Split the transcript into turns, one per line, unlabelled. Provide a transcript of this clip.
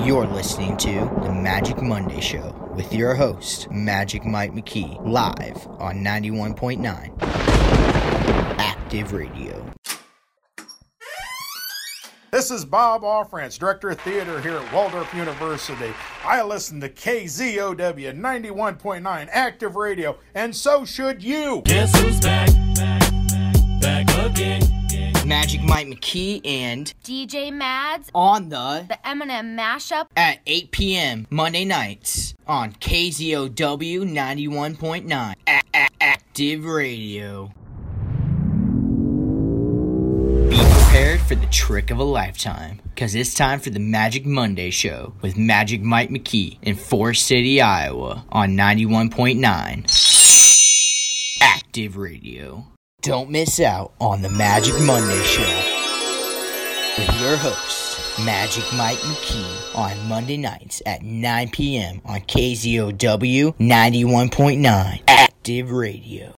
You're listening to The Magic Monday Show with your host, Magic Mike McKee, live on 91.9 Active Radio.
This is Bob Offrance, Director of Theater here at Waldorf University. I listen to KZOW 91.9 Active Radio, and so should you.
Guess who's back again.
Magic Mike McKee and
DJ Mads
on the
Eminem mashup
at 8 p.m. Monday nights on KZOW 91.9 Active Radio. Be prepared for the trick of a lifetime, because it's time for the Magic Monday Show with Magic Mike McKee in Forest City, Iowa on 91.9 Active Radio. Don't miss out on the Magic Monday Show with your host, Magic Mike McKee, on Monday nights at 9 p.m. on KZOW 91.9 Active Radio.